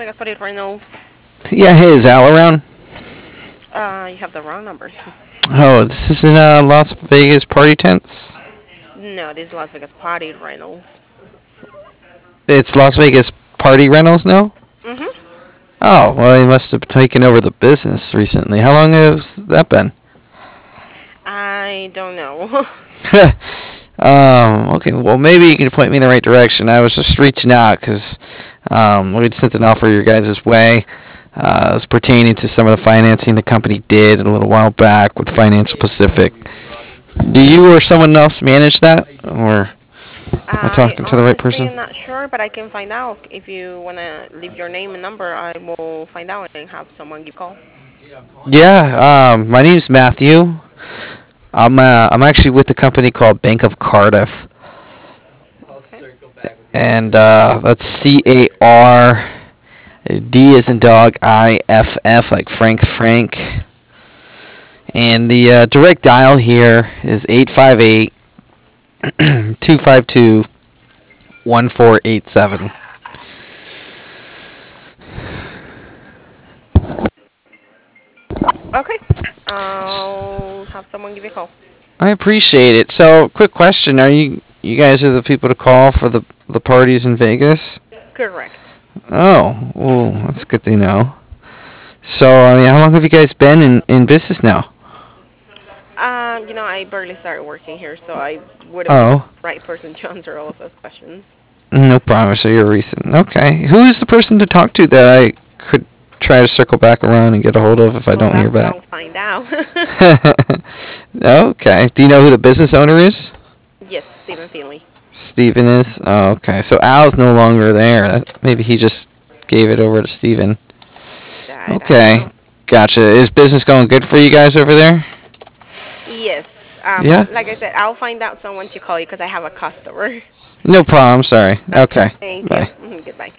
Vegas Party Reynolds. Yeah, hey, is Al around? You have the wrong number. Oh, this is in Las Vegas Party Tents? No, this is Las Vegas Party Reynolds. It's Las Vegas Party Rentals now? Mhm. Oh, well, he must have taken over the business recently. How long has that been? I don't know. Okay, well, maybe you can point me in the right direction. I was just reaching out because we'd sent an offer your guys' way. It was pertaining to some of the financing the company did a little while back with Financial Pacific. Do you or someone else manage that? Or am I I talking to the right honestly person? am not sure, but I can find out. If you wanna leave your name and number, I will find out and have someone give a call. Yeah, my name's Matthew. I'm actually with a company called Bank of Cardiff, Okay. and that's CAR. D is in dog, IFF like Frank. And the direct dial here is 858 252 1487. Okay. I'll have someone give you a call. I appreciate it. So, quick question: you guys are the people to call for the parties in Vegas? Correct. Oh, well, that's good to know. So, I mean, how long have you guys been in business now? I barely started working here, so I wouldn't be the Oh, right person to answer all of those questions. no problem. So you're recent. Okay. Who is the person to talk to that I could try to circle back around and get a hold of if I Well, don't hear that's what back? I'll find out. Okay. Do you know who the business owner is? Yes, Stephen Finley. Steven is? Oh, okay. So Al's no longer there. Maybe he just gave it over to Steven. That I don't Okay. know. Gotcha. Is business going good for you guys over there? Yes. Yeah? Like I said, I'll find out someone to call you because I have a customer. No problem. Sorry. Okay. Okay. Thank you. Bye. Goodbye.